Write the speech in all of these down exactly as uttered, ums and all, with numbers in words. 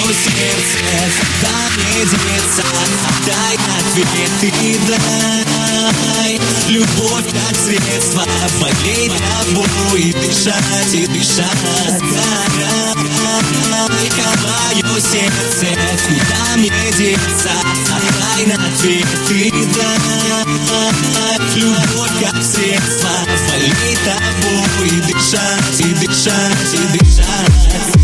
сердце, куда мне деться? Дай ответ и дай. Любовь как средство болеть тобой, дышать и дышать. Мое сердце, куда мне деться? Дай ответ и дай. Любовь как средство болеть тобой, дышать и дышать и дышать.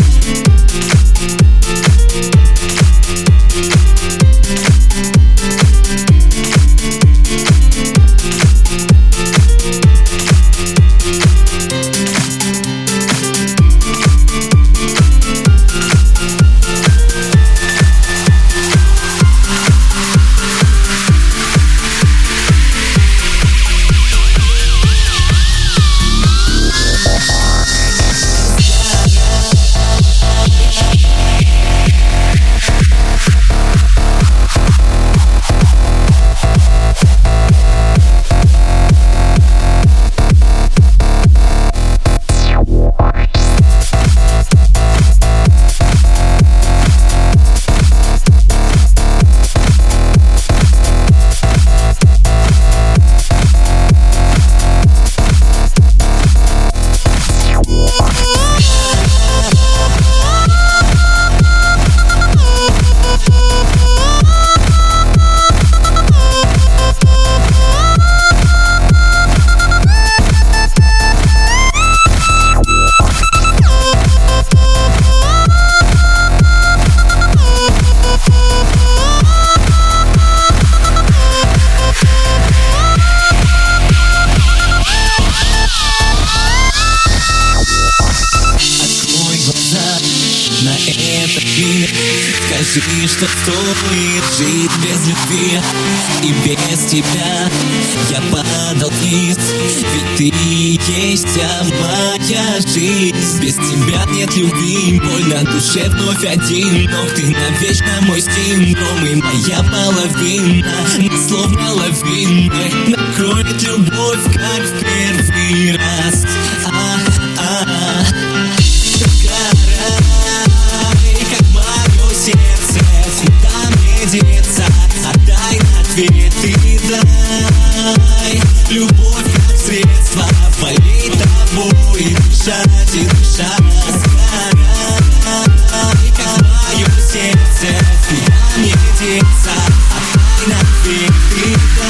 Скажи, что стоит жить без любви, и без тебя я падал вниз. Ведь ты есть вся моя жизнь. Без тебя нет любви, больно душе вновь один. Но ты навечно мой синдром и моя половина. Нас словно лавина накроет любовь, как в первый раз. А-а-а. Сердце, куда мне деться? Отдай ответ и дай. Любовь как средство болеть тобой, дышать и дышать. Сгорай, как мое сердце, куда мне деться? Отдай ответ и дай.